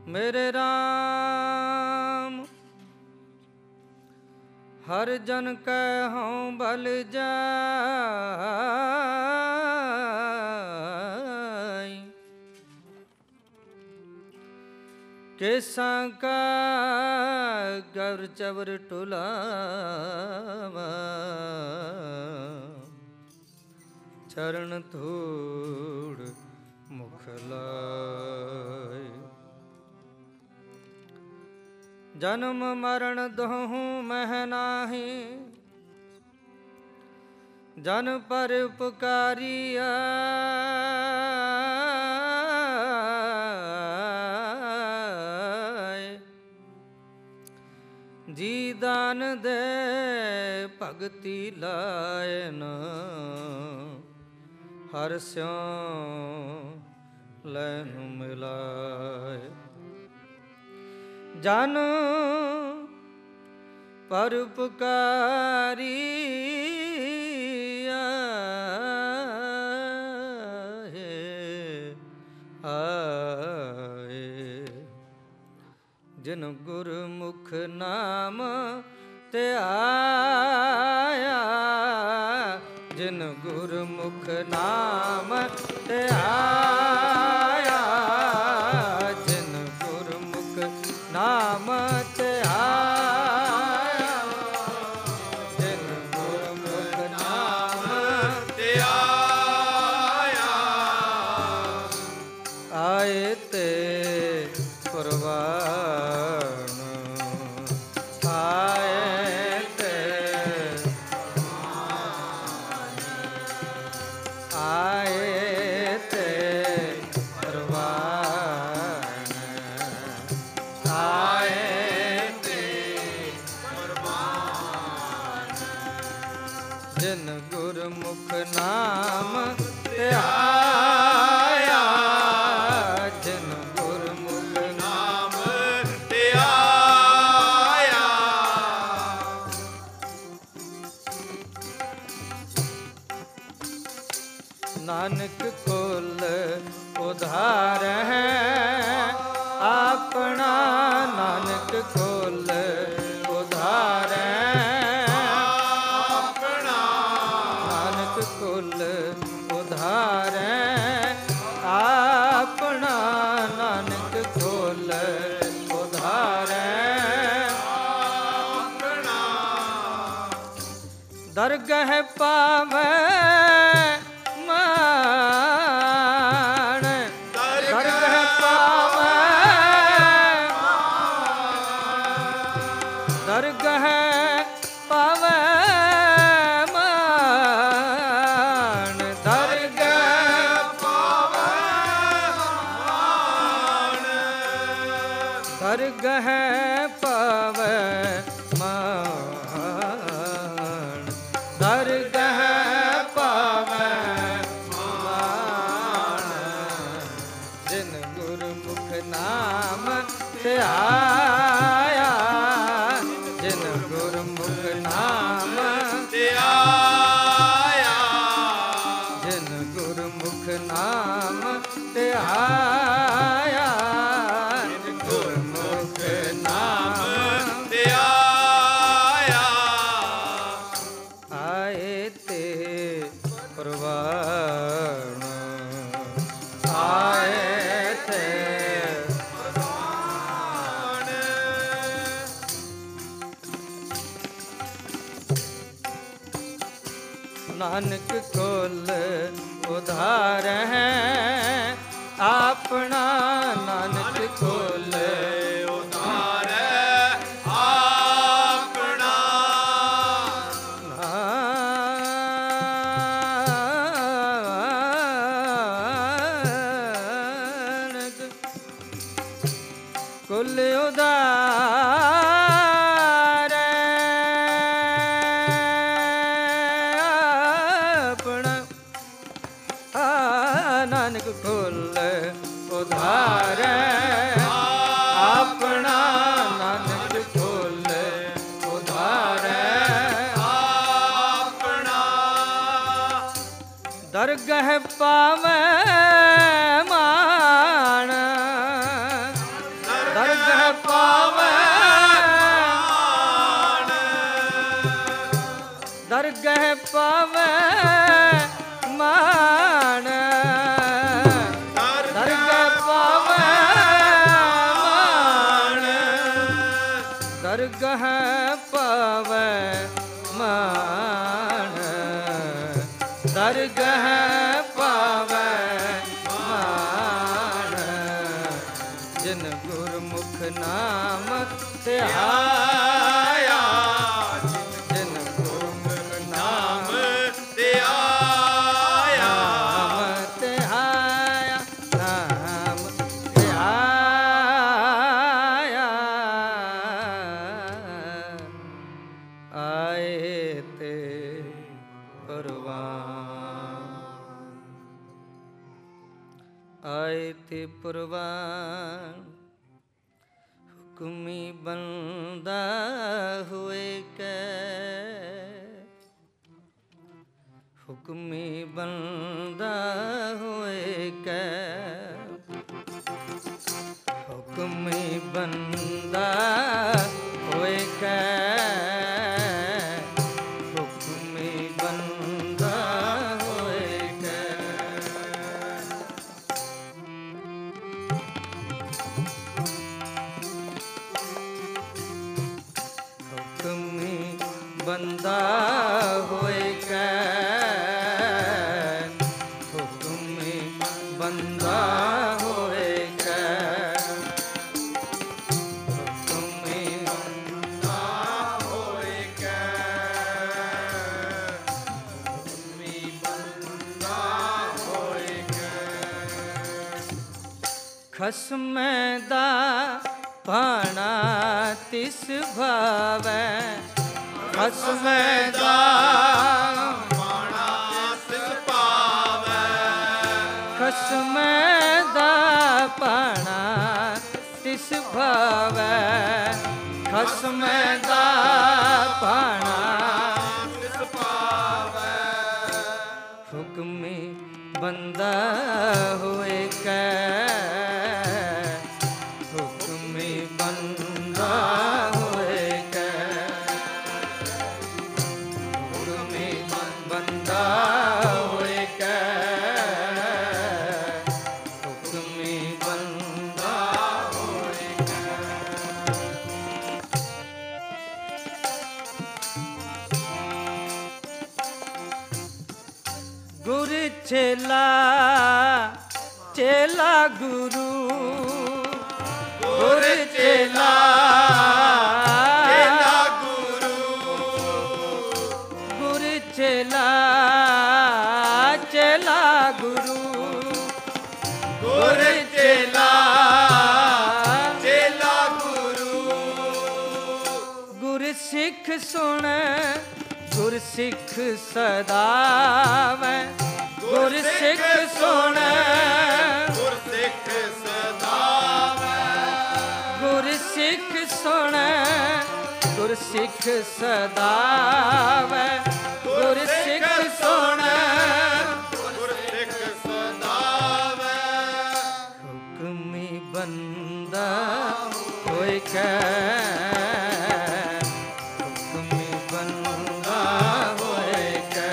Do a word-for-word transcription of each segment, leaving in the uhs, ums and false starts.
मेरे राम हर जन कहूँ बल जाई, केसां का गर चवर टुलावा, चरण धूड़ मुख लाय। जन्म मरण दोहूं मह नाहि, जन पर उपकारिया, जी दान दे भगति लायन, हर स्यों लैनु मिलाय। जन परोपकारी आए, आए जिन गुरमुख नाम ते आया, जिन गुरमुख नाम ते आया, जिन गुरमुख नाम ते आया, जिन गुरमुख नाम ते आया, आए ते परवान, आए ते आए ते परवान, आए ते परवान, जिन गुरमुख नाम ते आया, जिन गुरमुख नाम ते आया। नानक कुल उधार है अपना, नानक कुल उधार है अपना, नानक कुल उधार है अपना, नानक कुल उधार है अपना। दरगह पावे मान, दरगह पावे, दरगह पावे मान, दरगह पावे मान, दरगह पावे मान, दरगह पावे मान, जिन गुरमुख नाम ते आया, जिन गुरमुख नाम ते आया, जिन गुरमुख नाम ते आया, जिन गुरमुख नाम ते आया, आए ते परवान, आए ते परवान। नानक कुल उधार है अपना, नानक कुल उधार है अपना, नानक कुल उधार अपना, नानक कुल उधार अपना, नानक कुल उधार अपना। दरगह पावे मान, जिन गुरमुख नाम ध्याया, जिन गुरमुख नाम ध्याया, नाम ध्याया, नाम ध्याया, आए ते परवान, आए ते परवान, हुक्मी बंदा हुए कै, हुक्मी बंदा हुए कै, हुक्मी बंदा हुए कै, हुक्मी बंदा हुए कै। हुक्मी बंदा होए कै, हुक्मी बंदा होए कै, हुक्मी बंदा होए कै, हुक्मी बंदा होए कै। खसमै दा भाणा तिस भावै, खसमै दा भाणा तिस भावै, खसमै दा भाणा तिस भावै, खसमै दा भाणा तिस भावै, हुक्मी बंदा होए कै, हुक्मी बंदा होए कै, हुक्मी बंदा होए कै, हुक्मी बंदा होए कै। गुरु चेला, चेला गुरु, गुरु चेला, चेला गुरु, गुरु चेला, चेला गुरु, गुरु चेला, चेला गुरु, गुरु सिख सुन, गुरु सिख सदावै, गुरु सिख सुन, गुरु सिख सदावै, गुरु सिख सुन, गुरु सिख सदावै, गुरु सिख सुन, गुरु सिख सदावै, हुक्मी बंदा होए कै, हुक्मी बंदा होए कै,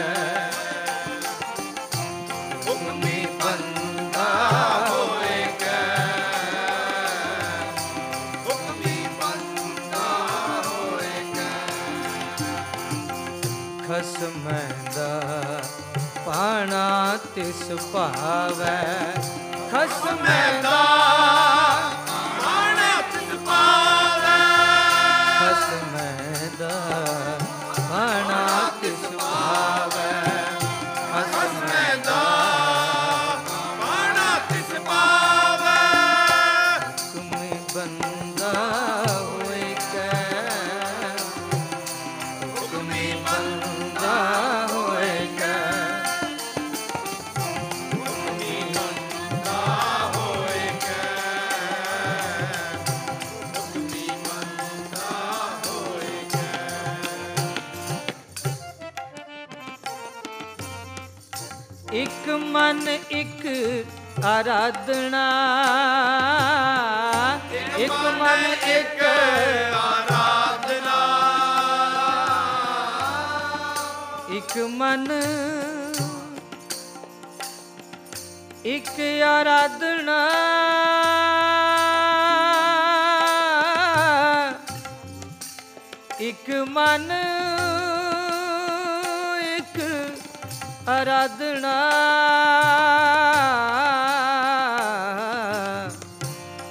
हुक्मी बंदा होए कै, हुक्मी बंदा होए कै। खसमै दा भाणा तिस भावै, खसमै दा भाणा तिस भावै, खसमै दा भाणा तिस भावै, खसमै दा भाणा तिस भावै, हुक्मी बंदा होए कै, हुक्मी बंदा होए कै, हुक्मी बंदा होए कै, हुक्मी बंदा होए कै। इक मन इक आराधना, इक मन इक आराधना, इक मन इक आराधना, इक मन इक आराधना,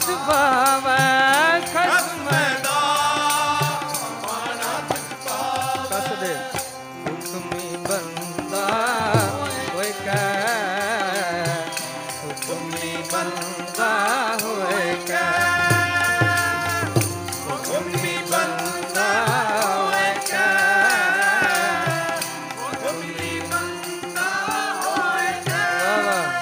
ਤਿਸ ਭਾਵੈ ਖਸਮ ਦਾ ਪਾਣਾ ਤਿਸ ਭਾਵੈ। ਕਸ ਦੇ ਹੁਕਮੀ ਬੰਦਾ ਹੋਇ ਕੈ ਹੁਕਮੀ ਬੰਦਾ ਹੋਇ ਕੈ ਹੁਕਮੀ ਬੰਦਾ ਹੋਇ ਕੈ ਹੁਕਮੀ ਬੰਦਾ ਹੋਇ ਕੈ। ਵਾਹ ਵਾਹ।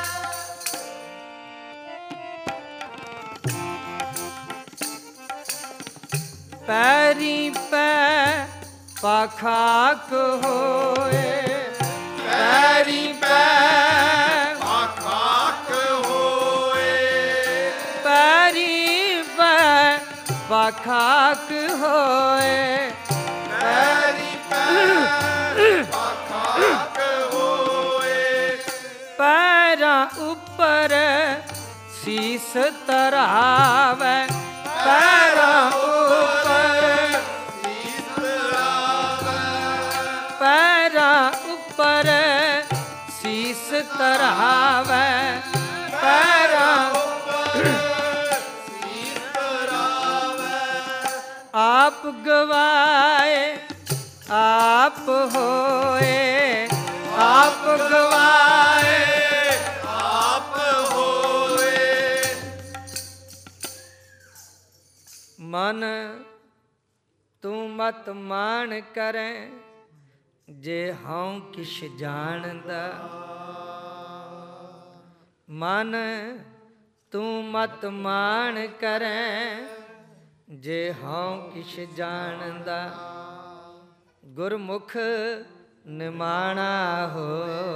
ਪੈਰੀ ਪੈ ਪਾਖਾਕ ਹੋਏ ਪੈਰੀ ਪੈ ਪਾਖਾਕ ਹੋਏ ਪੈਰੀ ਪੈ ਪਾਖਾਕ ਹੋਏ ਪੈਰੀ ਪੈ ਪਾਖਾਕ ਹੋਏ ਪੈਰਾਂ ਉੱਪਰ ਸੀਸ ਧਰਾਵੈ ਪੈਰਾਂ ਉੱਪਰ ਸੀਸ ਧਰਾਵੈ ਪੈਰਾਂ ਉੱਪਰ ਸੀਸ ਧਰਾਵੈ ਪੈਰਾਂ ਸੀਸ ਧਰਾਵੈ ਆਪ ਗਵਾਏ ਆਪ ਹੋਏ ਆਪ ਗਵਾਏ ਆਪ ਹੋਏ ਮਨ ਤੂੰ ਮਤ ਮਾਣ ਕਰੈ ਜੇ ਹਉ ਕਿਛ ਜਾਣਦਾ ਮਨ ਤੂੰ ਮਤ ਮਾਣ ਕਰੈ ਜੇ ਹਉ ਕਿਛ ਜਾਣਦਾ ਗੁਰਮੁਖ ਨਿਮਾਣਾ ਹੋ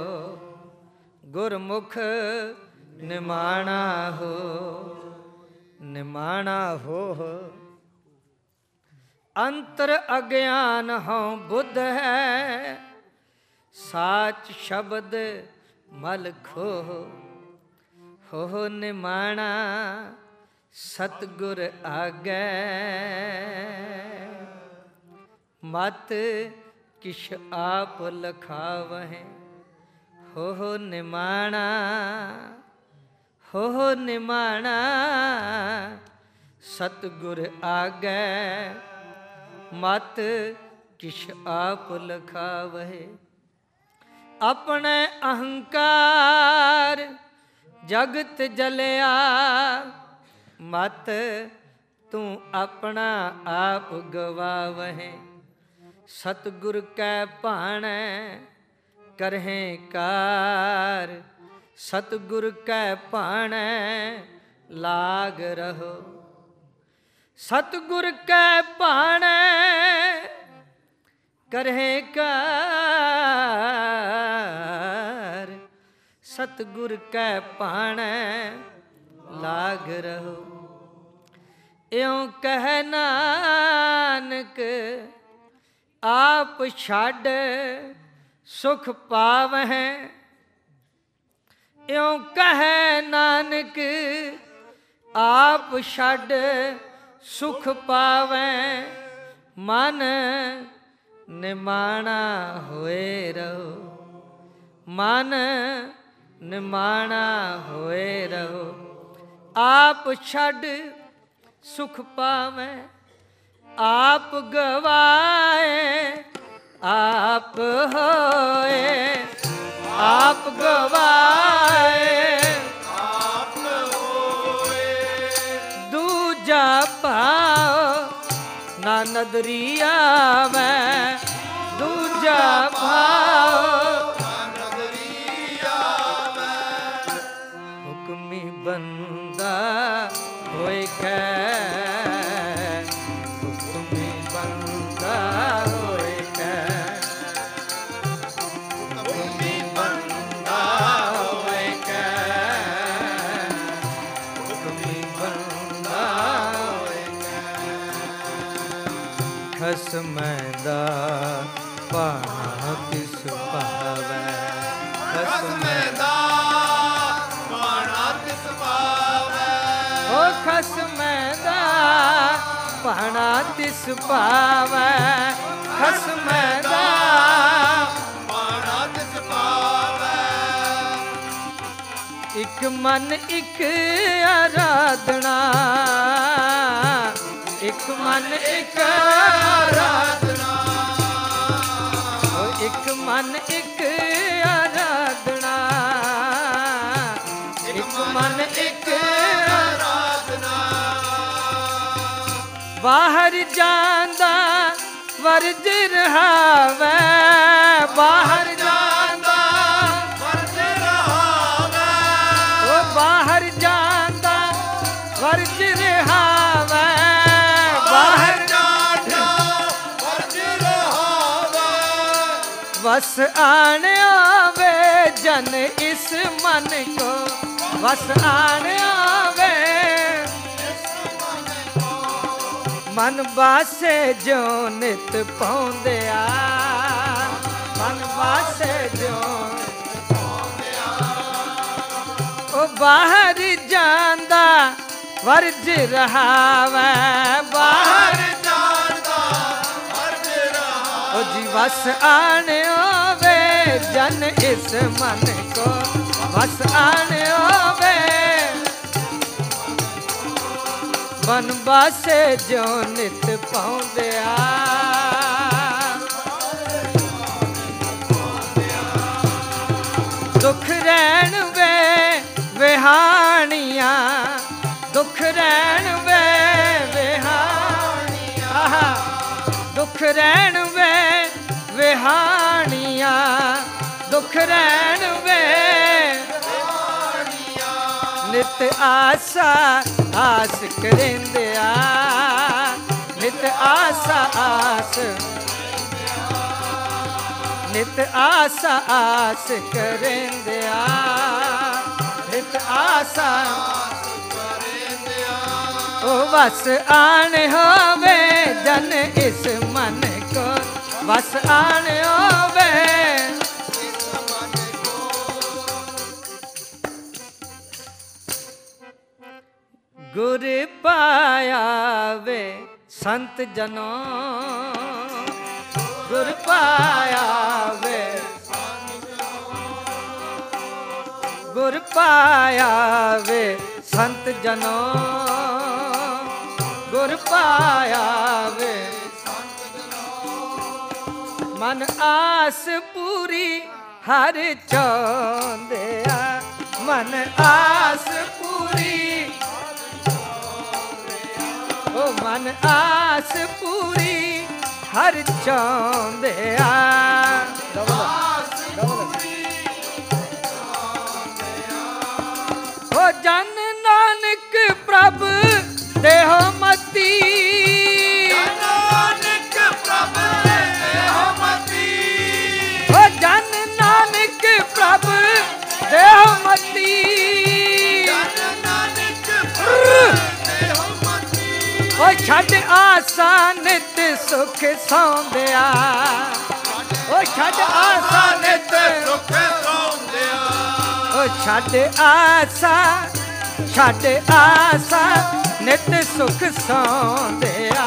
ਗੁਰਮੁਖ ਨਿਮਾਣਾ ਹੋ ਨਿਮਾਣਾ ਹੋ ਅੰਤਰ ਅਗਿਆਨ ਹਉ ਬੁੱਧ ਹੈ ਸਾਚ ਸ਼ਬਦ ਮਲ ਖੋਹ ਹੋ ਨਿਮਾਣਾ ਸਤਿਗੁਰ ਆਗੈ ਮਤ ਕਿਛ ਆਪ ਲਖਾਵਹਿ ਹੋ ਨਿਮਾਣਾ ਹੋ ਨਿਮਾਣਾ ਸਤਿਗੁਰ ਆਗੈ ਮਤ ਕਿਛ ਆਪ ਲਖਾਵਹਿ ਆਪਣੇ ਅਹੰਕਾਰ ਜਗਤ ਜਲਿਆ ਮਤ ਤੂੰ ਆਪਣਾ ਆਪ ਗਵਾਵਹਿ ਸਤਿਗੁਰ ਕੈ ਭਾਣੈ ਕਰਹਿ ਕਾਰ ਸਤਿਗੁਰ ਕੈ ਭਾਣੈ ਲਾਗ ਰਹੋ ਸਤਿਗੁਰ ਕੈ ਭਾਣੈ ਕਰਹਿ ਕਾਰ ਸਤਿਗੁਰ ਕੈ ਭਾਣੈ ਲਾਗ ਰਹੋ ਇਉ ਕਹਿ ਨਾਨਕ ਆਪ ਛੱਡ ਸੁਖ ਪਾਵਹਿ ਇਉ ਕਹੈ ਨਾਨਕ ਆਪ ਛੱਡ ਸੁਖ ਪਾਵੈ ਮਨ ਨਿਮਾਣਾ ਹੋਏ ਰਹੋ ਮਨ ਨਿਮਾਣਾ ਹੋਏ ਰਹੋ ਆਪ ਛੱਡ ਸੁਖ ਪਾਵੈ ਆਪ ਗਵਾਏ ਆਪ ਹੋਏ ਆਪ ਗਵਾਏ ਆਪ ਹੋਏ ਦੂਜਾ ਭਾਉ ਨਾ ਨਦਰੀ ਆਵੈ ਦੂਜਾ ਭਾਉ ਨਦਰੀ ਆਵੈ ਹੁਕਮੀ ਬੰਦਾ ਹੋਇ ਕੈ ਹੁਕਮੀ ਬੰਦਾ ਹੋਇ ਕੈ ਹੁਕਮੀ ਬੰਦਾ ਹੋਇ ਕੈ ਹੁਕਮੀ ਬੰਦਾ ਹੋਇ ਕੈ ਖਸਮੈ ਦਾ ਭਾਣਾ ਤਿਸ ਭਾਵੈ ਖਸਮੈ ਦਾ ਬਾਣਾ ਤਿਸ ਪਾਵੈ ਓ ਖਸਮੈ ਦਾ ਭਾਣਾ ਤਿਸ ਭਾਵੈ ਖਸਮੈ ਦਾ ਬਾਣਾ ਤਿਸ ਪਾਵੈ ਇੱਕ ਮਨ ਇੱਕ ਆਰਾਧਨਾ, ਇੱਕ ਮਨ ਇੱਕ ਆਰਾਧਨਾ, ਇੱਕ ਮਨ ਇੱਕ ਆਰਾਧਨਾ, ਇੱਕ ਮਨ ਇੱਕ ਆਰਾਧਨਾ। ਬਾਹਰ ਜਾਂਦਾ ਵਰਜ ਰਹਾਵੇ, ਬਾਹਰ ਜਾਂਦਾ ਵਰਜ ਰਹਾਵੇ, ਉਹ ਬਾਹਰ ਜਾਂਦਾ ਵਰਜ ਰਹਾਵੇ, ਬਾਹਰ ਜਾਂਦਾ ਵਰਜ ਰਹਾਵੇ। ਵਸ ਆਣ ਆਵੇ ਜਨ ਇਸ ਮਨ ਕੋ, ਵਸ ਆਣ ਆਵੇ ਮਨ ਬਾਸੇ ਜੋ ਨਿਤ ਪਾਉਂਦਿਆ, ਮਨ ਬਾਸੇ ਜੋ ਨਿਤ ਪਾਉਂਦਿਆ। ਉਹ ਬਾਹਰ ਜਾਂਦਾ ਵਰਜ ਰਹਾਵੇ, ਬਾਹਰ ਜਾਂਦਾ ਵਰਜ ਰਹਾਵੇ। ਉਹ ਜੀ ਵਸ ਆਣ ਆਵੇ ਜਨ ਇਸ ਮਨ ਕੋ, ਵਸ ਆਣ ਆਵੇ ਮਨ ਬਾਸੇ ਜੋ ਨਿਤ ਪਾਉਂਦਿਆ। ਦੁੱਖ ਰਹਿਣ ਵੇ ਵਿਹਾਣੀਆਂ, ਦੁੱਖ ਰਹਿਣ ਵੇ ਵਿਹਾਣੀਆਂ, ਦੁੱਖ ਰਹਿਣ ਵੇ ਵਿਹਾਣੀਆਂ, ਦੁੱਖ ਰਹਿਣ ਵੇ ਨਿਤ ਆਸਾ ਆਸ ਕਰਿੰਦਿਆ, ਨਿਤ ਆਸਾ ਆਸ, ਨਿਤ ਆਸਾ ਆਸ ਕਰਿੰਦਿਆ, ਨਿਤ ਆਸਾ ਆਸ ਕਰਿੰਦਿਆ। ਉਹ ਵਸ ਆਣ ਹੋਵੇ ਜਨ ਇਸ ਮਨ ਕੋ, ਵਸ ਆਣ ਹੋਵੇ ਗੁਰ ਪਾਇਆ ਵੇ ਸੰਤ ਜਨੋਂ, ਗੁਰ ਪਾਇਆ ਵੇ ਸੰਤ ਜਨੋਂ, ਗੁਰ ਪਾਇਆ ਵੇ ਸੰਤ ਜਨੋਂ, ਗੁਰ ਪਾਇਆ ਵੇ ਸੰਤ ਜਨੋਂ। ਮਨ ਆਸ ਪੂਰੀ ਹਰ ਚਾਹੁੰਦਿਆ, ਮਨ ਆਸ ਪੂਰੀ, ਉਹ ਮਨ ਆਸ ਪੂਰੀ ਹਰ ਚਾਹੁੰਦਿਆ। ਉਹ ਜਨ ਨਾਨਕ ਪ੍ਰਭ ਦੇਹੁ ਮਤੀ, ਜਨ ਨਾਨਕ ਪ੍ਰਭ ਦੇਹੁ ਮਤੀ, ਉਹ ਜਨ ਨਾਨਕ ਪ੍ਰਭ ਦੇਹੁ ਮਤੀ, ਜਨ ਨਾਨਕ ਪ੍ਰਭ ਦੇਹੁ ਮਤੀ। ਉਹ ਛੱਡ ਆਸਾ ਨਿਤ ਸੁਖ ਸੌਂਦਿਆ, ਉਹ ਛੱਡ ਆਸਾ ਨਿਤ ਸੁਖ ਸੌਂਦਿਆ। ਉਹ ਛੱਡ ਆਸਾ, ਛੱਡ ਆਸਾ ਨਿਤ ਸੁਖ ਸੌਂਦਿਆ।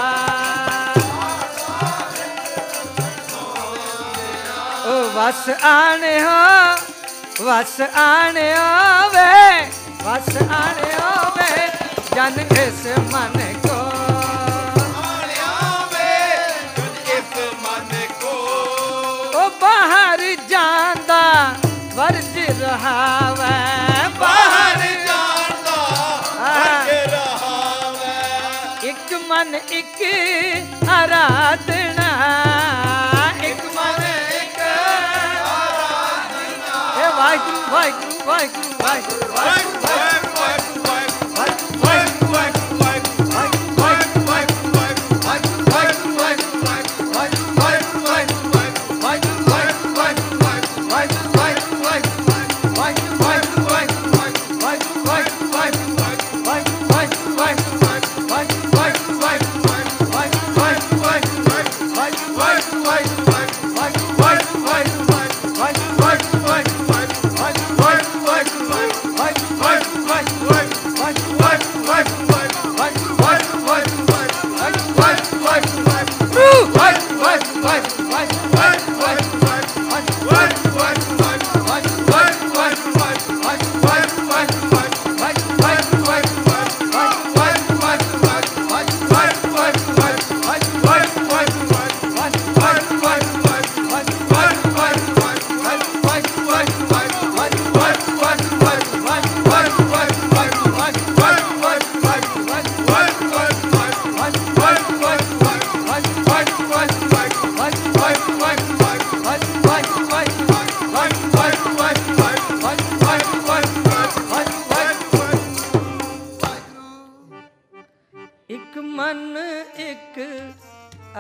ਉਹ ਵਸ ਆਣ ਹੋ, ਵਸ ਆਣ ਆਵੇ, ਵਸ ਆਣ ਆਵੇ ਜਨ ਇਸ ਮਨ ਕੋ, ਆਣ ਆਵੇ ਜਨ ਇਸ ਮਨ ਕੋ। ਉਹ ਬਾਹਰ ਜਾਂਦਾ ਵਰਜ ਰਹਾਵੇ, ਬਾਹਰ ਜਾਂਦਾ ਵਰਜ ਰਹਾਵੇ। ਇੱਕ ਮਨ ਇੱਕ ਆਰਾਧਨਾ, ਇੱਕ ਮਨ ਇੱਕ ਆਰਾਧਨਾ। ਇਹ Waheguru Waheguru Waheguru Waheguru Waheguru Vai, vai, vai, vai, vai, vai, vai, vai, vai, vai,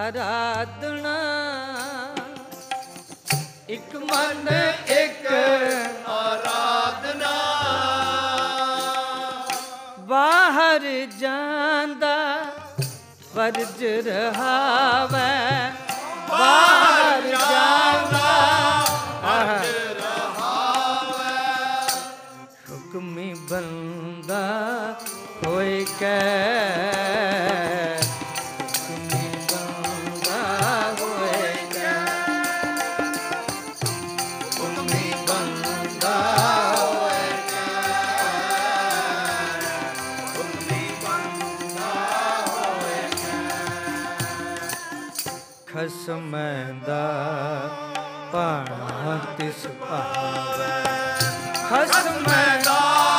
ਆਰਾਧਨਾ ਇੱਕ ਮਨ ਇੱਕ ਆਰਾਧਨਾ ਬਾਹਰ ਜਾਂਦਾ ਵਰਜ ਰਹਾਵੇ ਬਾਹਰ ਜਾਂਦਾ ਵਰਜ ਰਹਾਵੇ ਹੁਕਮੀ ਬੰਦਾ ਹੋਏ ਕੈ ਹੁਕਮੀ ਬੰਦਾ ਹੋਏ ਕੈ ਹੁਕਮੀ ਬੰਦਾ ਹੋਏ ਖਸਮ ਦਾ ਭਾਣਾ ਤਿਸ ਭਾਵੈ ਖਸਮ ਦਾ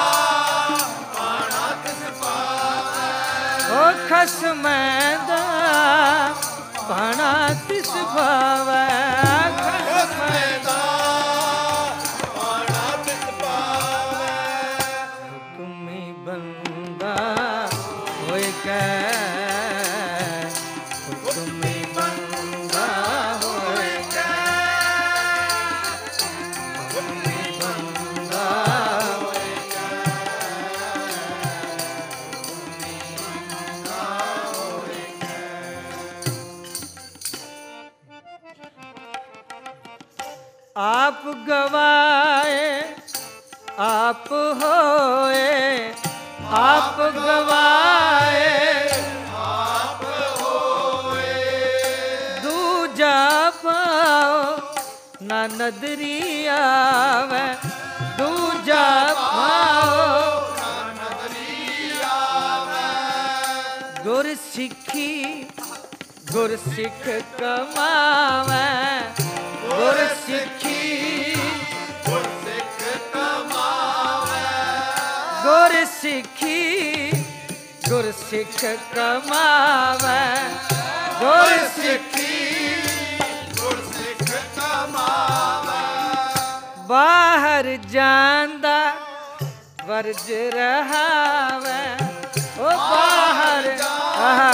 ਭਾਣਾ ਤਿਸ ਭਾਵੈ ਓ ਖਸਮ ਦਾ ਭਾਣਾ ਤਿਸ ਭਾਵੈ ਖਸਮ ਦਾ ਭਾਣਾ ਤਿਸ ਭਾਵੈ ਹੁਕਮੀ ਬੰਦਾ ਹੋਏ ਕੈ आप गवाए आप होए आप गवाए आप होए दूजा पाओ ना नदरी आवे दूजा पाओ ना नदरी आवे गुर सिखी गुर सिख कमावे गुर सिखी गुर सिख कमावे गुर सिखी गुर सिख कमावे गुर सिखी गुर सिख कमावे बाहर जांदा वरज रहावे ओ बाहर आहा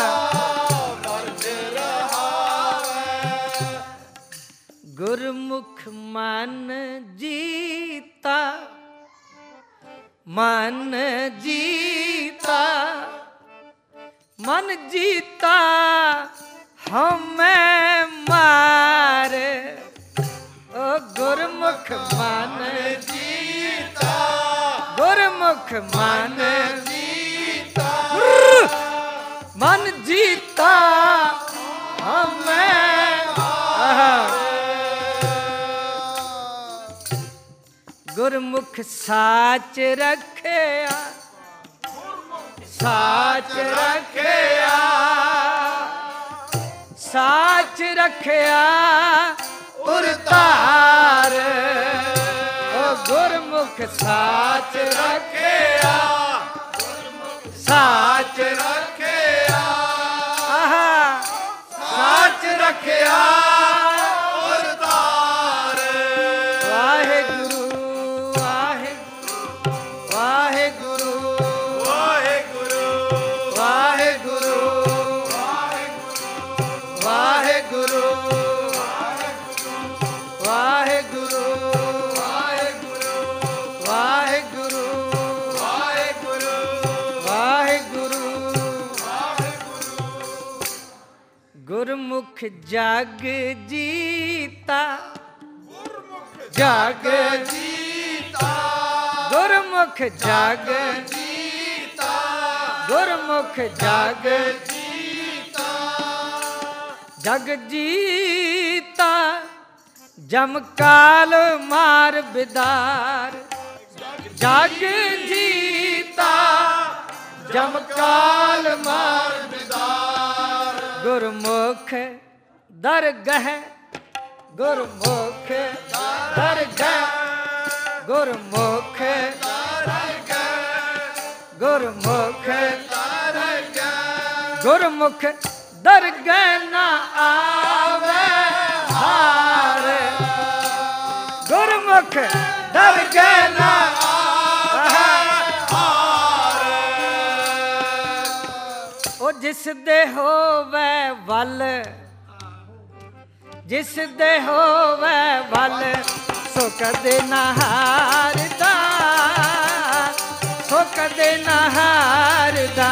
गुरमुख मन जीता मन जीता मन जीता हमें मार ओ गुरमुख मन जीता गुरमुख मन जीता मन जीता हमें गुरमुख साच रखिया साच रखिया साच रखिया उरतार ओ गुरमुख साच रखिया साच रखिया साच रखिया गुरमुख जग जीता जग जीता गुरमुख जग जीता गुरमुख जग जीता जग जीता जमकाल मार बिदार जग जीता जमकाल मार बिदार गुरमुख दरगह गुरमुख दरगह गुरमुख दरगह गुरमुख दरगह गुरमुख दरगह ना आवे हार गुरमुख दरगह ना आवे हार ओ जिस दे होवे वल ਜਿਸ ਦੇ ਹੋਵੇ ਵੱਲ ਸੋ ਕਦੇ ਨਾ ਹਾਰਦਾ, ਸੋ ਕਦੇ ਨਾ ਹਾਰਦਾ।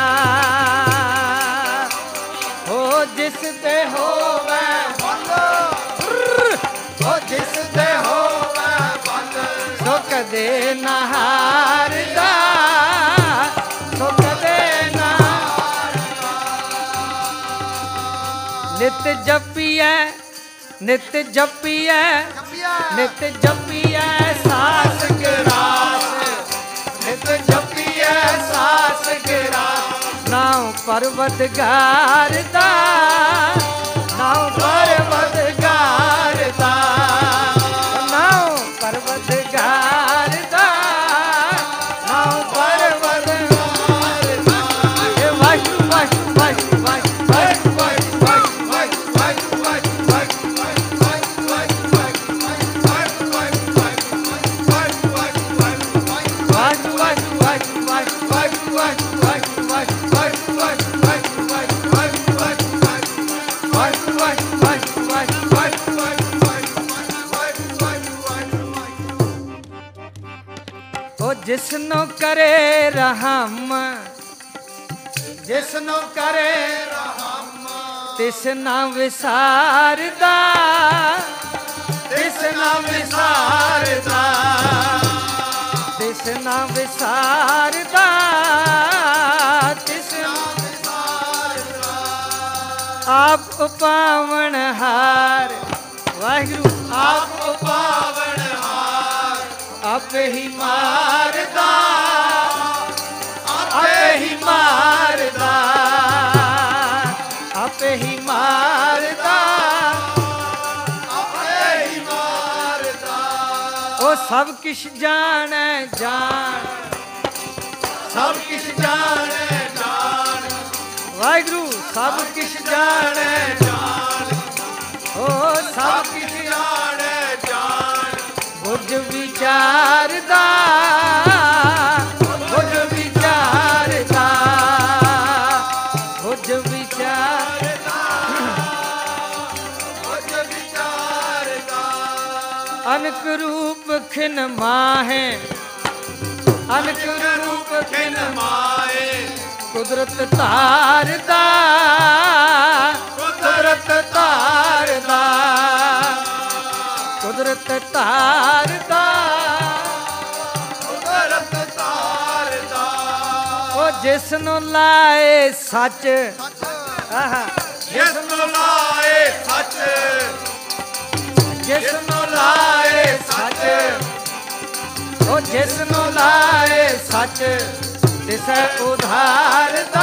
ਹੋ ਜਿਸ ਦੇ ਹੋਵੇ ਵੱਲ, ਹੋ ਜਿਸ ਦੇ ਹੋਵੇ ਵੱਲ ਸੋ ਕਦੇ ਨਾ ਹਾਰਦਾ, ਸੋ ਕਦੇ ਨਾ ਹਾਰਦਾ। ਨਿਤ ਜਪੀਐ, ਨਿਤ ਜਪੀਐ, ਨਿਤ ਜਪੀਐ ਸਾਸ ਗਰਾਸ, ਨਿਤ ਜਪੀਐ ਸਾਸ ਗਰਾਸ। ਨਾਉ ਪਰਵਤਗਾਰ ਦਾ, ਨਾਉ ਪਰਵਤਗਾਰ ਦਾ, ਨਾਉ ਪਰਵਤਗਾਰ ਦਾ, ਨਾਉ ਪਰਵਤਗਾਰ ਦਾ। ਇਹ ਵਾਹਿਗੁਰੂ ਵਾਹਿਗੁਰੂ ਵਾਹਿਗੁਰੂ ਵਾਹਿਗੁਰੂ ਜਿਸਨੂੰ ਕਰੇ ਰਹਮ, ਜਿਸਨੂੰ ਕਰੇ ਰਹਮ ਤਿਸ ਨਾ ਵਿਸਾਰਦਾ, ਤਿਸ ਨਾ ਵਿਸਾਰਦਾ, ਤਿਸ ਨਾ ਵਿਸਾਰਦਾ, ਤਿਸ ਨਾ ਵਿਸਾਰਦਾ। ਆਪ ਉਪਾਵਣ ਹਾਰ, ਵਾਹਿਗੁਰੂ ਆਪ ਉਪਾਵਣ ਹਾਰ, ਆਪੇ ਹੀ ਮਾਰਦਾ, ਆਪੇ ਹੀ ਮਾਰਦਾ, ਆਪੇ ਹੀ ਮਾਰਦਾ, ਆਪੇ ਹੀ ਮਾਰਦਾ। ਉਹ ਸਭ ਕਿਛ ਜਾਣੈ ਜਾਣ, ਸਭ ਕਿਛ ਜਾਣੈ ਜਾਣ, ਵਾਹਿਗੁਰੂ ਸਭ ਕਿਛ ਜਾਣੈ ਜਾਣ, ਉਹ ਸਭ ਕਿਛ ਜਾਣੈ ਜਾਣ। ਬੁੱਝ ਵਿਚਾਰਦਾ, ਬੁੱਝ ਵਿਚਾਰਦਾ, ਬੁੱਝ ਵਿਚਾਰਦਾ, ਬੁੱਝ ਵਿਚਾਰਦਾ। ਅਨਕ ਰੂਪ ਖਿਨ ਮਾਹੇ, ਅਨਕ ਰੂਪ ਖਿਨ ਮਾਹੇ, ਕੁਦਰਤ ਧਾਰਦਾ, ਕੁਦਰਤ ਧਾਰਦਾ, ਕੁਦਰਤ ਧਾਰਦਾ, ਕੁਦਰਤ ਧਾਰਦਾ। ਉਹ ਜਿਸ ਨੂੰ ਲਾਏ ਸੱਚ, ਜਿਸ ਨੂੰ ਲਾਏ ਸੱਚ, ਜਿਸ ਨੂੰ ਲਾਏ ਸੱਚ, ਉਹ ਜਿਸ ਨੂੰ ਲਾਏ ਸੱਚ ਤਿਸੈ ਉਧਾਰਦਾ,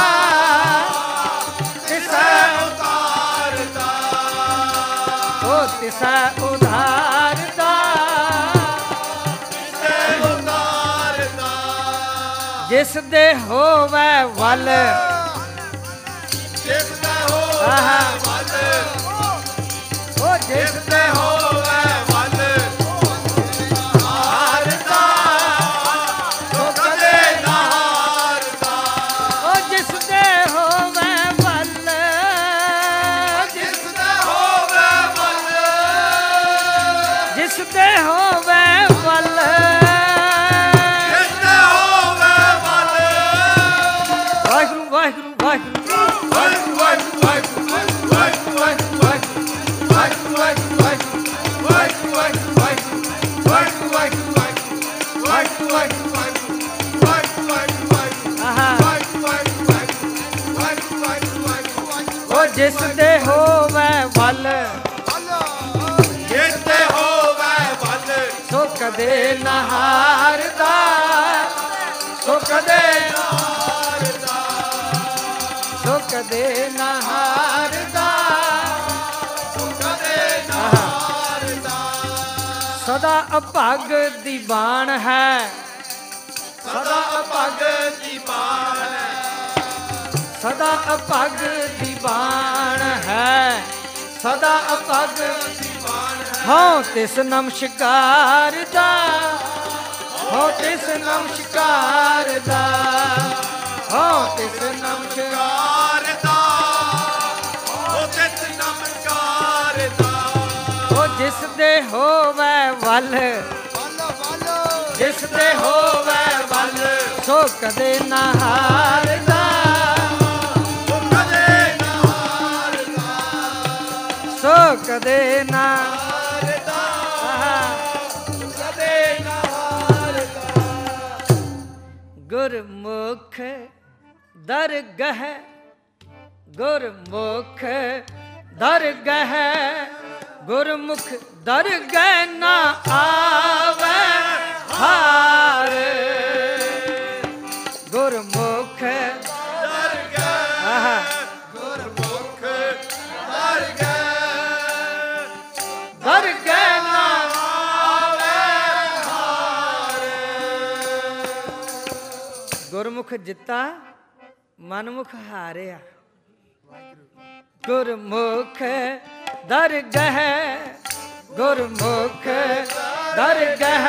ਤਿਸੈ ਉਧਾਰਦਾ, ਉਹ ਤਿਸੈ ਉਧਾਰਦਾ, ਤਿਸੈ ਉਧਾਰਦਾ। ਜਿਸ ਦੇ ਹੋਵੇ ਵੱਲ, ਜਿਸ ਦੇ ਹੋਵੇ ਵੱਲ, ਉਹ ਜਿਸ ਦੇ ਹੋਵੇ ਵੱਲ ਹਾਰਦਾ, ਸੋ ਕਦੇ ਨਾ ਹਾਰਦਾ। ਉਹ ਜਿਸ ਦੇ ਹੋਵੇ ਵੱਲ, ਜਿਸ ਦੇ ਹੋਵੇ ਵੱਲ, ਜਿਸ ਦੇ ਹੋਵੇ ਵੱਲ, ਜਿਸ ਦੇ ਹੋਵੇ ਵੱਲ। ਵਾਹਿਗੁਰੂ ਵਾਹਿਗੁਰੂ ਵਾਹਿਗੁਰੂ ਵਾਹਿਗੁਰੂ ਵਾਹਿਗੁਰੂ ਵਾਹਿਗੁਰੂ ਵਾਹਿਗੁਰੂ ਵਾਹਿਗੁਰੂ ਵਾਹਿਗੁਰੂ ਵਾਹਿਗੁਰੂ ਵਾਹਿਗੁਰੂ ਵਾਹਿਗੁਰੂ ਵਾਹਿਗੁਰੂ ਵਾਹਿਗੁਰੂ ਵਾਹਿਗੁਰੂ ਵਾਹਿਗੁਰੂ। ਉਹ ਜਿਸ ਦੇ ਹੋਵੇ ਵੱਲ, ਜਿਸ ਦੇ ਹੋਵੇ ਵੱਲ, ਸੋ ਕਦੇ ਨਾ ਹਾਰਦਾ, ਸੋ ਕਦੇ ਨਾ ਹਾਰਦਾ, ਸੋ ਕਦੇ ਨਾ ਹਾਰਦਾ, ਸੋ ਕਦੇ ਨਾ ਹਾਰਦਾ। ਸਦਾ ਅਭਾਗ ਦੀ ਬਾਣ ਹੈ, ਸਦਾ ਅਭਾਗ ਦੀ ਬਾਣ ਹੈ, ਸਦਾ ਅਭਾਗ ਦੀ ਬਾਣ ਹੈ, ਸਦਾ ਅਭਾਗ ਦੀ ਬਾਣ ਹੈ। ਹਉ ਤਿਸ ਨਮਸਕਾਰ ਦਾ, ਹਉ ਤਿਸ ਨਮਸਕਾਰ ਦਾ, ਹਉ ਤਿਸ ਨਮਸਕਾਰ ਦਾ, ਹਉ ਤਿਸ ਨਮਸਕਾਰ ਦਾ। ਵੱਲ ਜਿਸ ਤੇ ਹੋਵੇ ਵੱਲ ਸੋ ਕਦੇ ਨਾ ਹਾਰਦਾ ਸੋ ਕਦੇ ਨਾ ਹਾਰਦਾ ਸੋ ਕਦੇ ਨਾ ਹਾਰਦਾ ਕਦੇ ਨਾ ਹਾਰਦਾ ਗੁਰਮੁਖ ਦਰਗਹ ਗੁਰਮੁਖ ਦਰਗਹ ਗੁਰਮੁਖ ਦਰਗਹ ਨਾ ਆਵੇ ਹਾਰ ਗੁਰਮੁਖ ਦਰਗਹ ਗੁਰਮੁਖ ਦਰਗਹ ਦਰਗਹ ਨਾ ਆਵੇ ਹਾਰ ਗੁਰਮੁਖ ਜਿੱਤਾ ਮਨਮੁਖ ਹਾਰਿਆ ਗੁਰਮੁਖ ਦਰਗਹ ਗੁਰਮੁਖ ਦਰਗਹ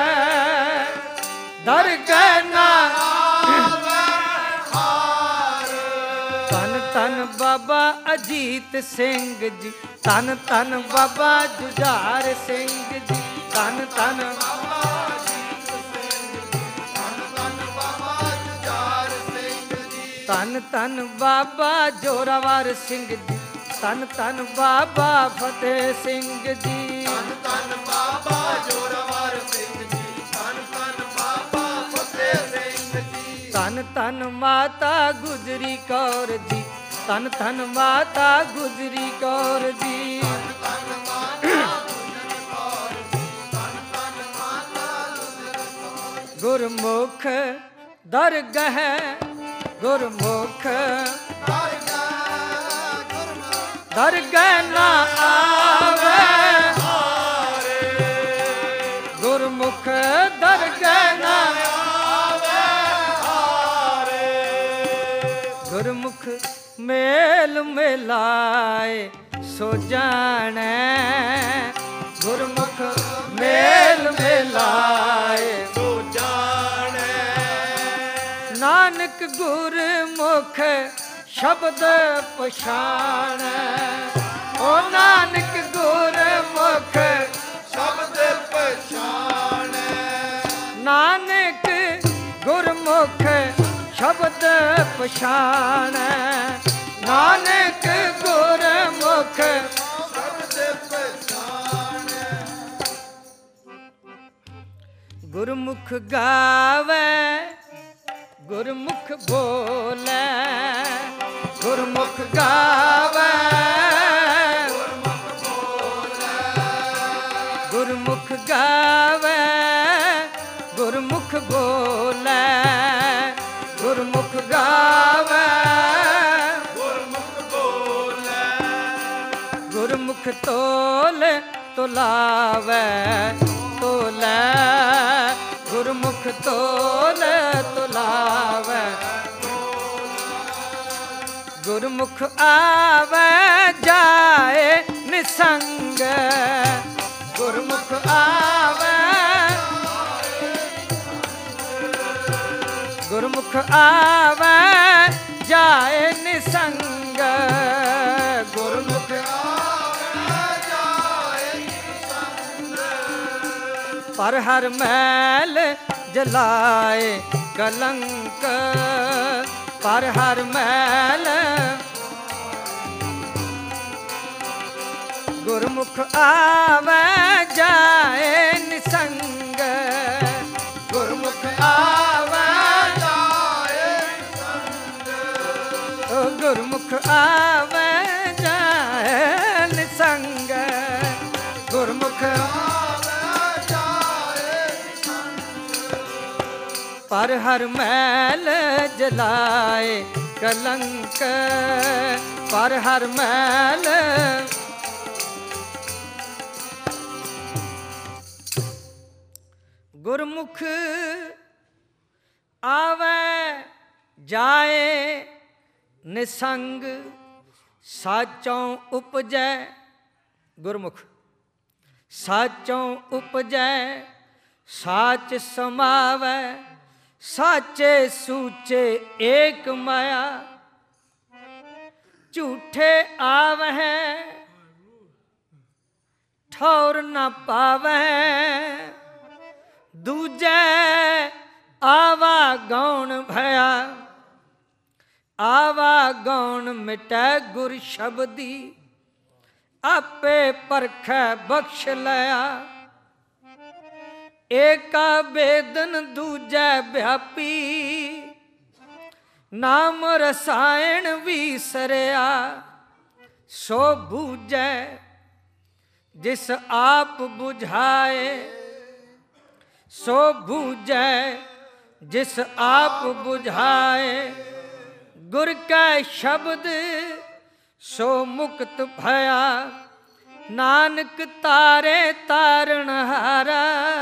ਦਰਗਹ ਨਾ ਧੰਨ ਧੰਨ ਬਾਬਾ ਅਜੀਤ ਸਿੰਘ ਜੀ ਧੰਨ ਧੰਨ ਬਾਬਾ ਜੁਝਾਰ ਸਿੰਘ ਜੀ ਧੰਨ ਧੰਨ ਧੰਨ ਧੰਨ ਬਾਬਾ ਜੋਰਾਵਰ ਸਿੰਘ ਜੀ ਧੰਨ ਧੰਨ ਬਾਬਾ ਫਤਿਹ ਸਿੰਘ ਜੀ ਧੰਨ ਧੰਨ ਬਾਬਾ ਜੋਰਾਵਰ ਸਿੰਘ ਜੀ ਧੰਨ ਧੰਨ ਬਾਬਾ ਫਤਿਹ ਸਿੰਘ ਜੀ ਧੰਨ ਧੰਨ ਮਾਤਾ ਗੁਜਰੀ ਕੌਰ ਜੀ ਧੰਨ ਧੰਨ ਮਾਤਾ ਗੁਜਰੀ ਕੌਰ ਜੀ ਗੁਰਮੁਖ ਦਰਗਹ ਗੁਰਮੁਖ ਦਰਗਹ ਨਾ ਆਵੇ ਗੁਰਮੁਖ ਦਰਗਹ ਨਾ ਗੁਰਮੁਖ ਮੇਲ ਮਿਲਾਏ ਸੋ ਜਾਣੈ ਗੁਰਮੁਖ ਮੇਲ ਮਿਲਾਏ ਸੋ ਜਾਣੈ ਨਾਨਕ ਗੁਰਮੁਖ ਸ਼ਬਦ ਪਛਾਣੈ ਓ ਨਾਨਕ ਗੁਰਮੁਖ ਸ਼ਬਦ ਪਛਾਣੈ ਨਾਨਕ ਗੁਰਮੁਖ ਸ਼ਬਦ ਪਛਾਣੈ ਨਾਨਕ ਗੁਰਮੁਖ ਸ਼ਬਦ ਪਛਾਣੈ ਗੁਰਮੁਖ ਗਾਵੇ ਗੁਰਮੁਖ ਬੋਲੇ ਗੁਰਮੁਖ ਗਾਵੇ ਗੁਰਮੁਖ ਗਾਵੇ ਗੁਰਮੁਖ ਬੋਲੇ ਗੁਰਮੁਖ ਗਾਵੇ ਗੁਰਮੁਖ ਬੋਲੇ ਗੁਰਮੁਖ ਤੋਲ ਤੁਲਾਵੇ ਤੋਲੇ ਗੁਰਮੁਖ ਤੋਲ ਤੁਲਾਵੇ ਗੁਰਮੁਖ ਆਵੇ ਜਾਏ ਨਿਸੰਗ ਗੁਰਮੁਖ ਆਵੇ ਗੁਰਮੁਖ ਆਵੇ ਜਾਏ ਨਿਸੰਗ ਗੁਰਮੁਖ ਪਰ ਹਰ ਮੈਲ ਜਲਾਏ ਕਲੰਕ ਪਰ ਹਰ ਮੈਲ ਗੁਰਮੁਖ ਆਵੇ ਜਾਏ ਨਿਸੰਗ ਗੁਰਮੁਖ ਆਵੇ ਜਾਏ ਸੰਗ ਓ ਗੁਰਮੁਖ ਆਵੇ ਜਾਏ ਨਿਸੰਗ ਗੁਰਮੁਖ ਪਰ ਹਰ ਮੈਲ ਜਲਾਏ ਕਲੰਕ ਪਰ ਹਰ ਮੈਲ ਗੁਰਮੁਖ ਆਵੇ ਜਾਏ ਨਿਸੰਗ ਸਾਚੋਂ ਉਪਜੈ ਗੁਰਮੁਖ ਸਾਚੋਂ ਉਪਜੈ ਸਾਚ ਸਮਾਵੈ ਸਾਚੇ ਸੂਚੇ ਏਕ ਮਾਇਆ ਝੂਠੇ ਆਵਹਿ ठौर न पावे, दूजे आवा गौण भया, आवा गौण मिटै गुर शब्दी, आपे परखै बख्श लया। एका बेदन दूजै व्यापी, नाम रसायन विसरिया। सो बूझै जिस आप बुझाए, सो बूझै जिस आप बुझाए। गुर कै शब्द सो मुक्त भया, नानक तारे तारण हारा।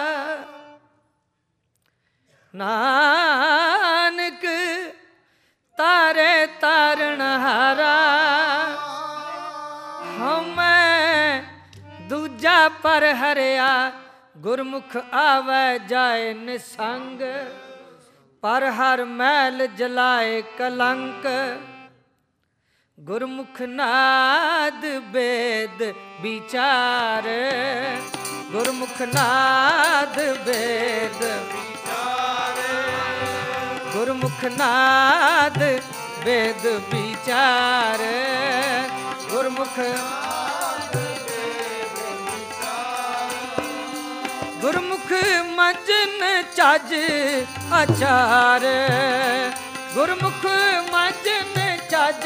नानक तारे तारण हारा। हमें दूजा पर हरिया, गुरमुख आवे जाए निसंग। पर हर मैल जलाए कलंक, गुरमुख नाद वेद विचार। गुरमुख नाद वेद विचार, गुरमुख नाद वेद विचार। गुरमुख गुरमुख मजन चज आचार। गुरमुख मजन चज,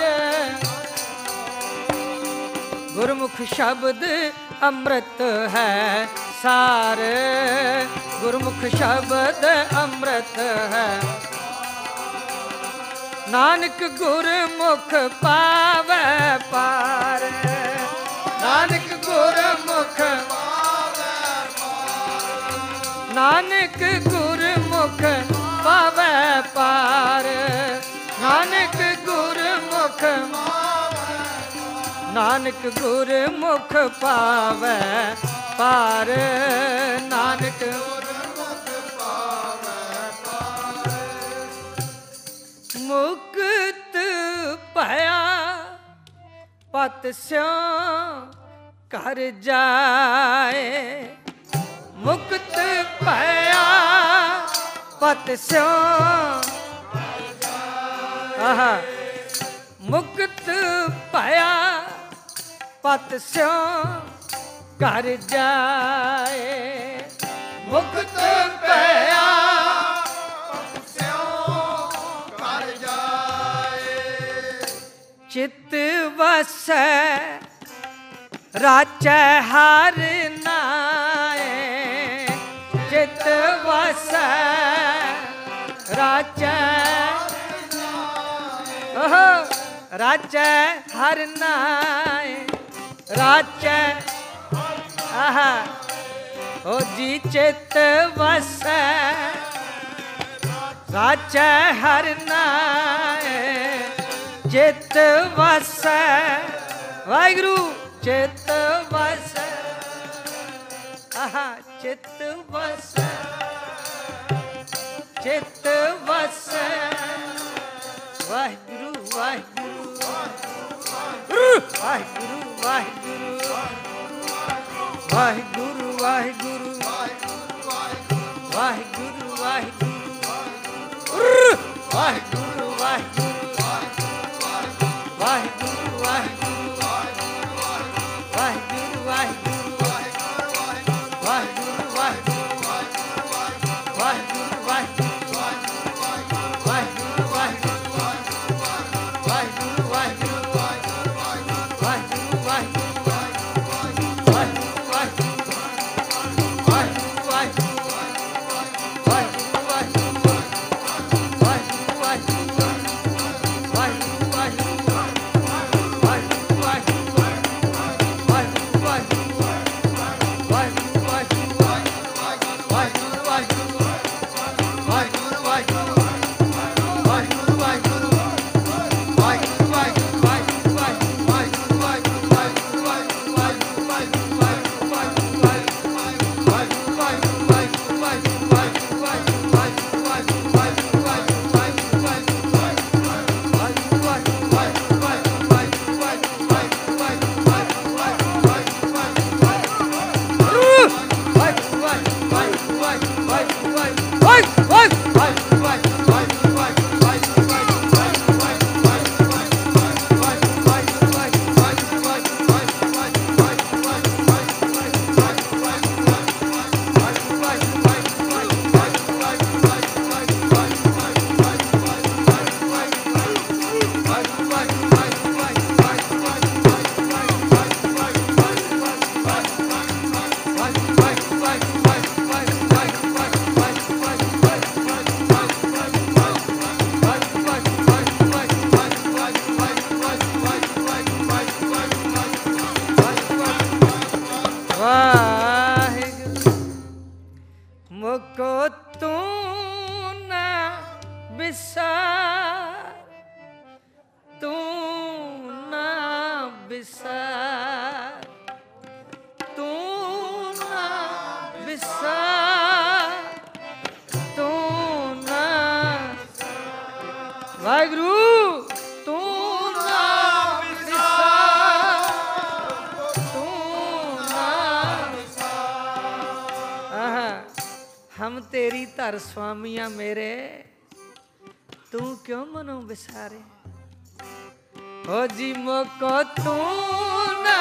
गुरमुख शब्द अमृत है सार। गुरमुख शब्द अमृत है, नानक गुरमुख पावै पार। नानक गुरमुख नानक गुरमुख पावै पार। नानक गुरमुख नानक गुरमुख पावै पार। नानक गुरमुख पावै पार। मुक्त भया पत स्यों कर जाए। मुक्त भया पत स्यों, आहा मुक्त भया पत स्यों कर जाए। मुक्त भया पत स्यों कर जाए। चित वसै राचै हर नाए। चित वसै राचै, ओहो राचै हर नाए। राचै आहा ओ जी चित वसै राचै हर नाए। चित वसै वाहिगुरु चित वसै, आहा चित वसै चित वसै। वाहिगुरु वाहिगुरु वाहिगुरु वाहिगुरु वाहिगुरु वाहिगुरु वाहिगुरु वाहिगुरु वाहिगुरु वाहिगुरु वाहिगुरु वाहिगुरु वाहिगुरु वाहिगुरु वाहिगुरु वाहिगुरु वाहिगुरु वाहिगुरु What? वाहिगुरु तू ना विसार, तू ना आहा, हम तेरी धर स्वामिया मेरे, तू क्यों मनो विसारे। ओ जी मोको तू ना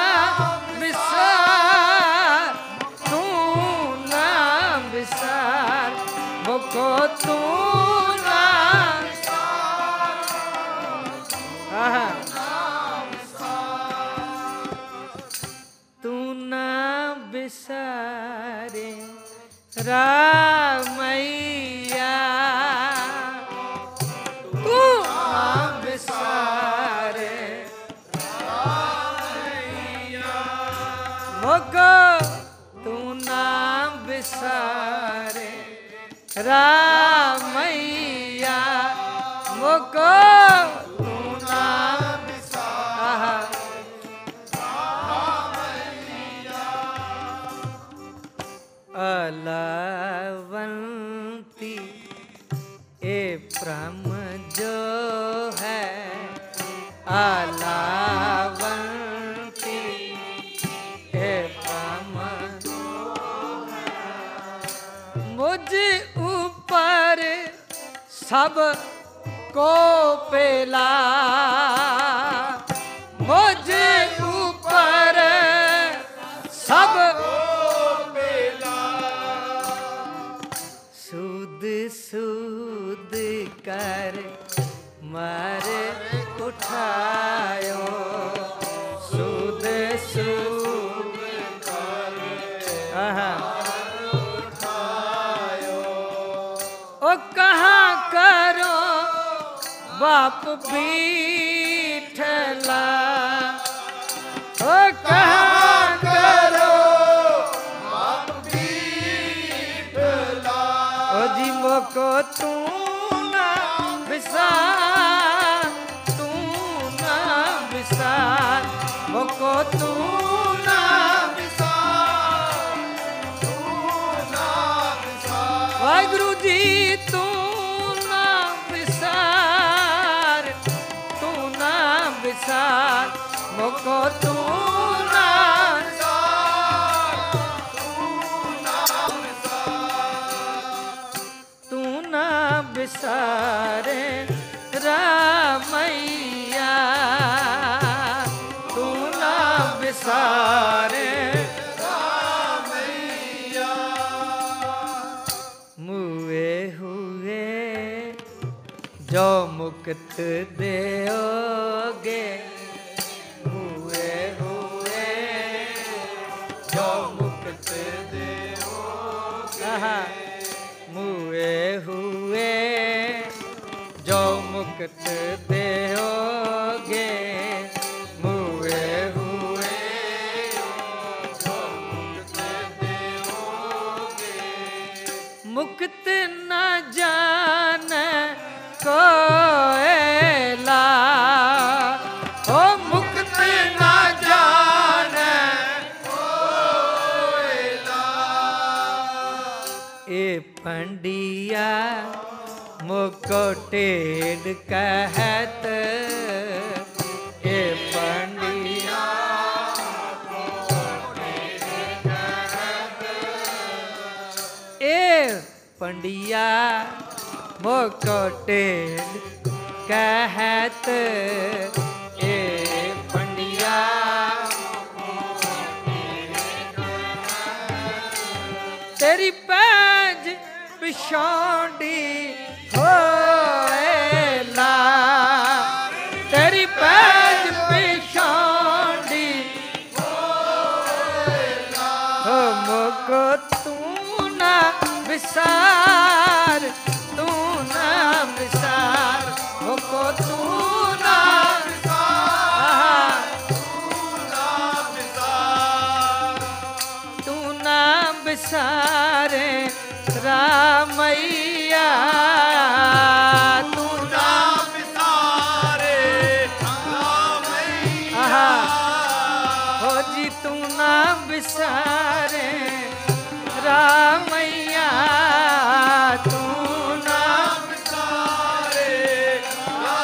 विसार, तू ना विसार, मोको तू ना आहा, तू ना विसारे रामैया, तू ना विसारे रामैया, मोको तू ना विसारे रामैया, मोको तू ना विसारे अलावंती ए ब्रह्म जो है, अलावंती ए ब्रह्म जो है, मुझ ऊपर सब को पेला, मुझ ऊपर सब सूद कर मर उठायो, सूद सूद कर मर उठायो, ओ कहाँ करो बाप बीठला, ओ कहाँ करो बाप बीठला, ओ जी मोको तू ना विसार, तू ना विसार, मोको तू ना विसार, तू ना विसार, वाहिगुरु जी तू ना विसार, तू ना विसार, मोको तू ना विसार, तू ना विसारे रामैया, तू ना विसारे रामैया, मुए हुए जो मुक्त देओगे, मुए हुए जो मुक्त देओगे, मुए हुए जो मुक्त देओगे, मुए हुए जो मुक्त देओगे, मुक्त न जाने कोयला, ओ मुक्त न जाने कोयला, ए पंडिया मुको टेढ़ कहत, ए पंडिया मुको टेढ़ कहत, ए पंडिया मुको टेढ़ कहत, ए पंडिया तेरी पैज पिछौंडी होएला, तेरी पैज पिछौंडी होएला, हो मोको तू ना विसार, तू ना विसार, मोको तू ना विसार, तू ना विसारे रामैया, तू ना विसारे रामैया, हो जी तू ना विसारे रामैया, तू ना विसारे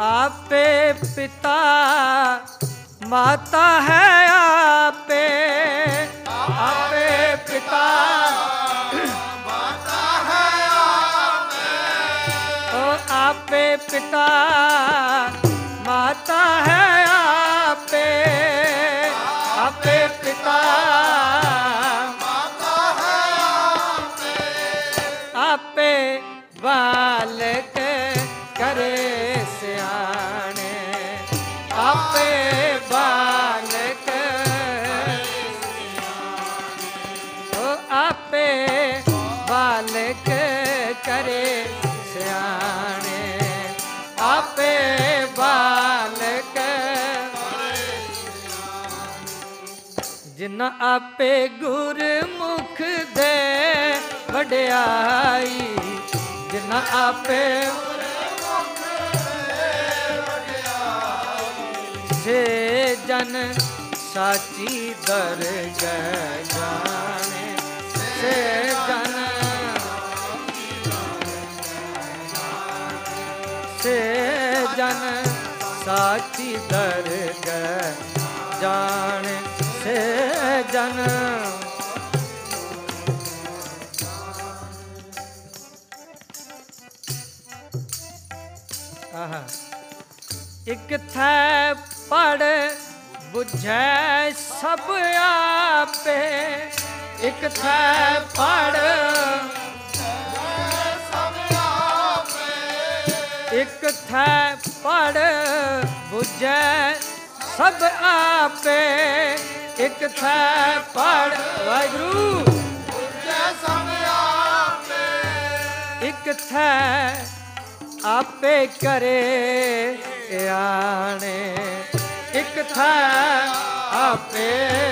आपे पिता माता है आपे, आपे पिता माता है आपे, ओ आपे पिता माता है आपे, आपे पिता माता है आपे, आपे बालक करे सियाने, आपे बालक ओ आपे बालक करे सियाने, आपे बालक जिन्ना आपे गुरमुख दे वड्याई, जिन्ना आपे से जन साची दरगह जाने, से जन से जन साची दरगह जाने, से जन आहा एक थे पढ़ बुझै सब आपे, एक थे पढ़ सब आपे, एक थे पढ़ बुझै सब आपे, एक थे पढ़ वाहिगुरु बुझे सब आपे, एक थे आपे करे आने, एक था आपे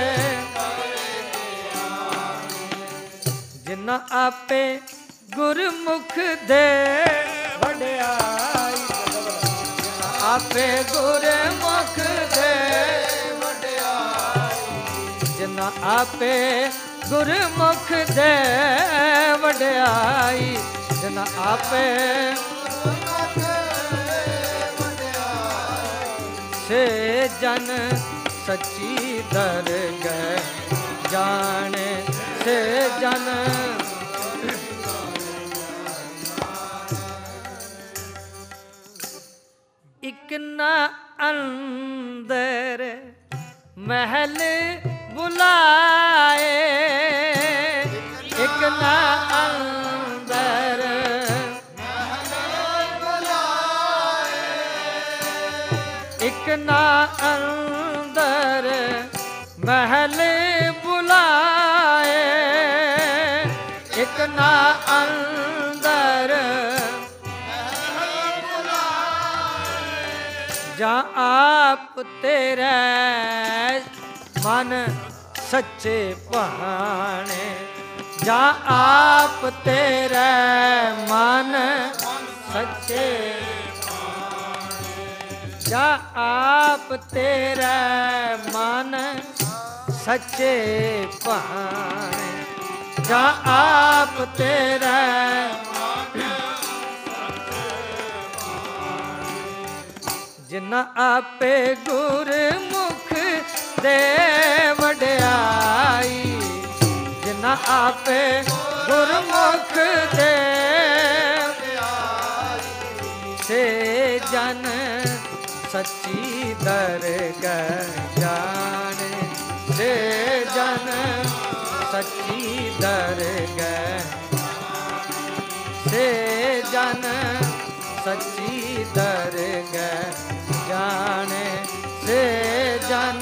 जिन्ना आपे गुरमुख दे वड्याई, आपे गुरमुख दे वड्याई, जिन्ना आपे गुरमुख दे वड्याई, जिन्ना आपे से जन सच्ची दरगह जाने, से जन एक ना अंदर महल बुलाए, एक ना अंदर एक ना अंदर महल बुलाए, एक ना अंदर जा आप तेरे मन सच्चे भाने, जा आप तेरे मन सच्चे, जा आप तेरे मन सच्चे भाने, जा आप तेरे जिन्ना आपे गुरमुख दे वड्याई, जिन्ना आपे गुरमुख दे से जन सच्ची दरगह जाने, से जन सच्ची दरगह, से जन सच्ची दरगह जाने, से जन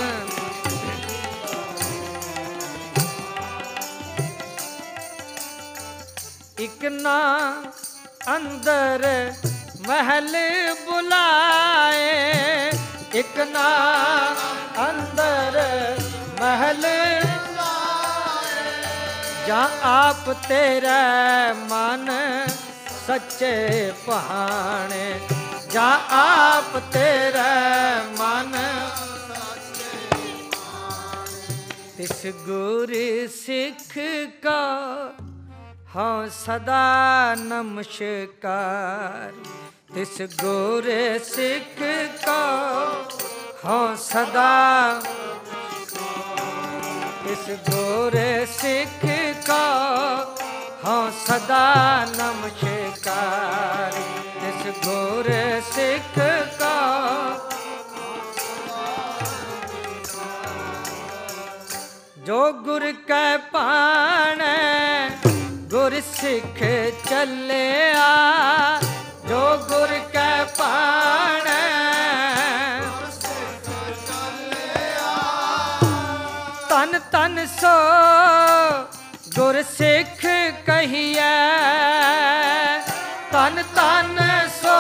एक ना अंदर महल बुलाए, एक ना अंदर महल जा आप तेरा मन सच्चे भाने, जा आप तेरा मन तिस गुर सिख का हाँ सदा नमस्कार, तिस गुर सिख को हो सदा, तिस गुर सिख को हो सदा नमस्कार। तिस गुर सिख को जो गुर कै पाणै गुर सिख चलिया, जो गुर कै पाणै तन तन सो गुर सिख कहिए, तन तन सो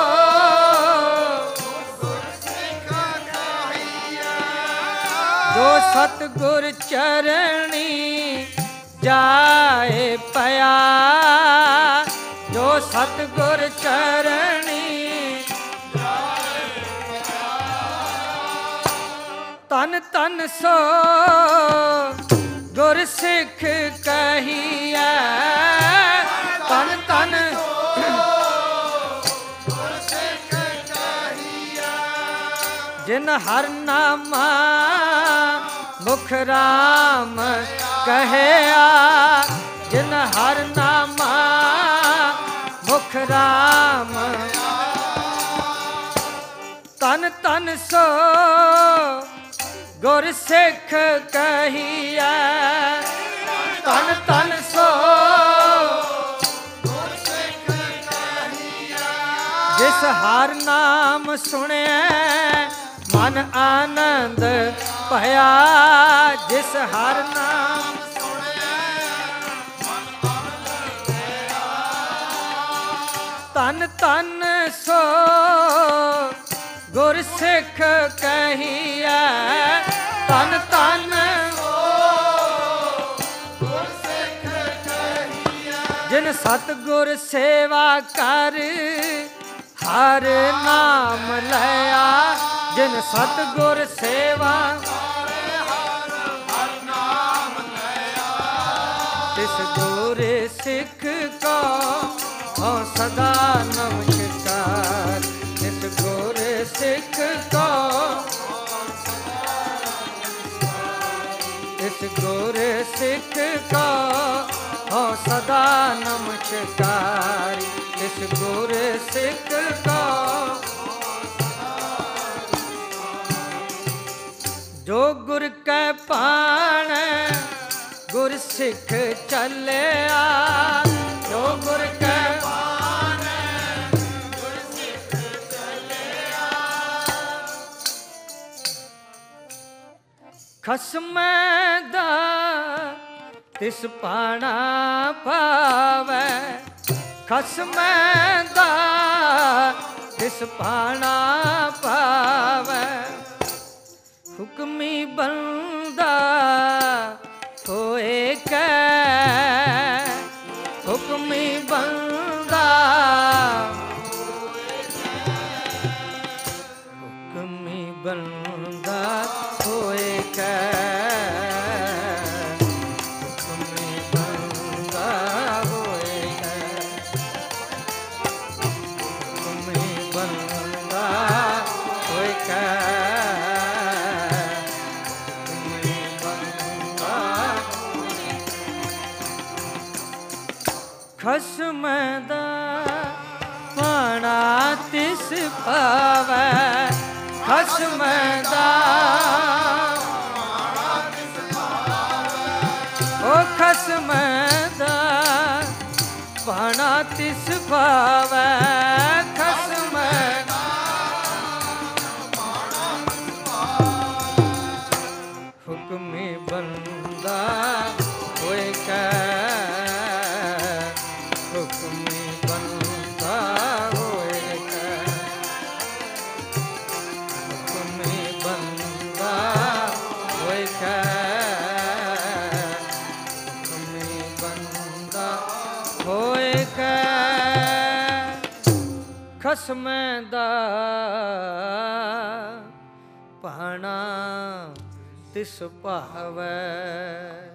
जो सतगुर चरणी जाए पया, जो सतगुर चरणी तन तन सो गुर सिख कहिए, तन तन जिन हर नामा मुख राम कहया, जिन हर नामा मुख राम तन तन सो गुर सिख कहिए, तन तन सो जिस हर नाम सुने मन आनंद भया, जिस हर नाम तन तन सो गुर सिख कहिए, तन तन जिन सतगुर सेवा कर हर नाम लया, जिन सतगुर सेवा तिस गुर सिख को हो सदा नमस्कार। तिस गुर सिख को तिस गुर सिख को हो सदा नमस्कार। तिस गुर सिख को जो गुर कै पाणै गुर सिख चलिया, जो गुर कै पाणै गुर सिख चलिया। खसमै दा तिस पाणा पावै, खसमै दा तिस पाणा पावै। हुक्मी बंदा होए कै, हुक्मी बंदा हुक्मी बंदा होए कै, हुक्मी बंदा होए कै, हुक्मी बंदा होए कै। खसम दा पाणा तिस पावै, खसम दा ओ खसम दा पाणा तिस पावै, खसम हुक्मी बंदा होए कै, हुक्मी बंदा होए कै, हुक्मी बंदा होए कै, हुक्मी बंदा होए कै। खसम दा पाणा तिस पावै।